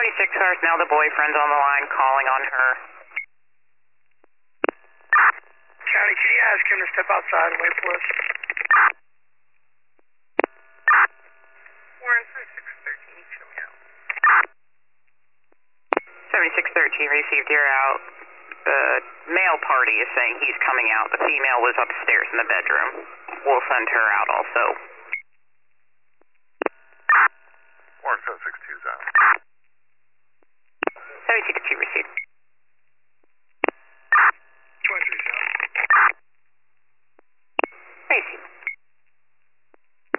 76 cars, now the boyfriend's on the line calling on her. County, can you ask him to step outside and wait for us? Warren, 7613, show me out. 7613 received, you're out. The male party is saying he's coming out. The female was upstairs in the bedroom. We'll send her out also.